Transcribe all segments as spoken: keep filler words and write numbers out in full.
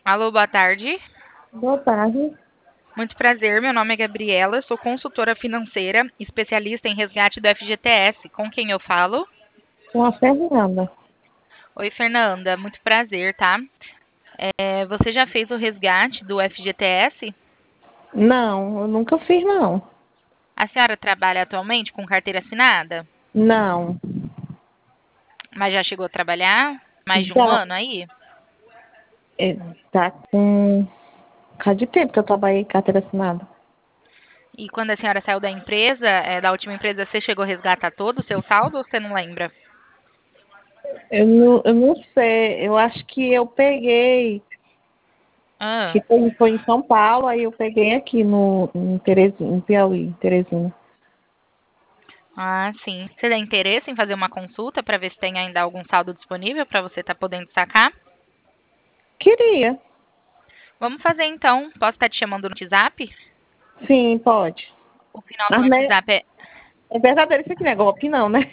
Alô, boa tarde. Boa tarde, Muito prazer, meu nome é Gabriela, sou consultora financeira, especialista em resgate do F G T S. Com quem eu falo? com a Fernanda. Oi, Fernanda, muito prazer, tá? É, você já fez o resgate do F G T S? Não, eu nunca fiz, não. A senhora trabalha atualmente com carteira assinada? Não. Mas já chegou a trabalhar mais de um Já ano aí? é, tá com cada de tempo que eu trabalhei em carteira assinada. E quando a senhora saiu da empresa, é, da última empresa, você chegou a resgatar todo o seu saldo ou você não lembra? Eu não, eu não sei, eu acho que eu peguei, Ah, que foi, foi em São Paulo, aí eu peguei aqui no, em Teresina, em Piauí, em Teresina. ah, sim. Você tem interesse em fazer uma consulta para ver se tem ainda algum saldo disponível para você estar podendo sacar? Queria. Vamos fazer então. Posso estar te chamando no WhatsApp? Sim, pode. O final do Mas né, WhatsApp é. é verdadeiro isso aqui, não é golpe não, né?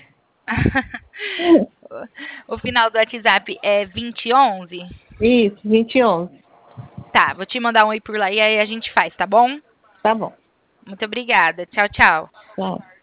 O final do WhatsApp é vinte e onze? Isso, vinte e onze. Tá, vou te mandar um oi por lá e aí a gente faz, tá bom? Tá bom. Muito obrigada. Tchau, tchau. Tchau.